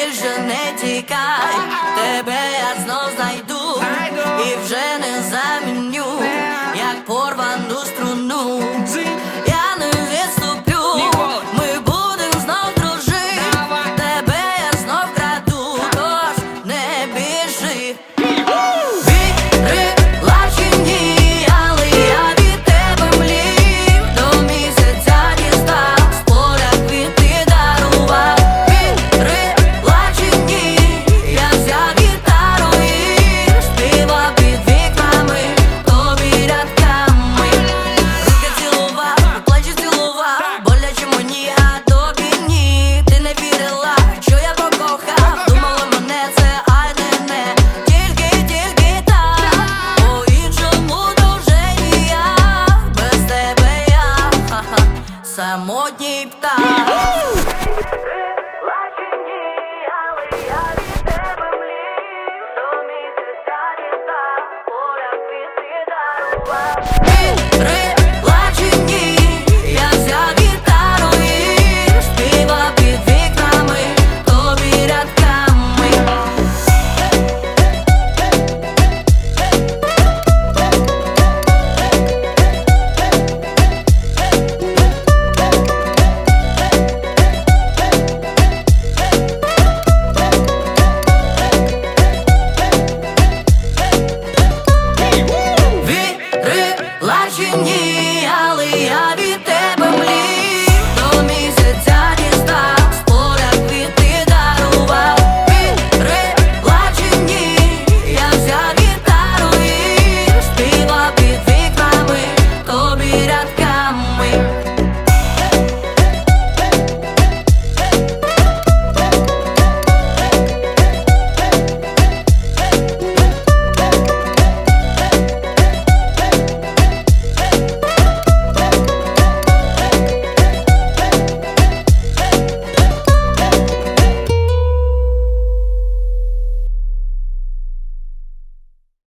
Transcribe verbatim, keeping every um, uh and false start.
більше не тікай, тебе я знов знайду і вже не заміню, як порвану струну. Я не відступлю, ми будем знов дружити, тебе я знов краду, тож не біжи. Вірила чи ні, але я від тебе млів, до місяця дістав, з поля квіти дарував. Вірила чи ні, я взяв гітару і співав під вікнами, тобі рядками. Руки цілував, плечі цілував, боляче мені, а тобі ні. Ти не вірила, що я покохав, думала мене це, ай не не, тільки, тільки так. По-іншому то вже ніяк, без тебе я, ха-ха, самотній птах.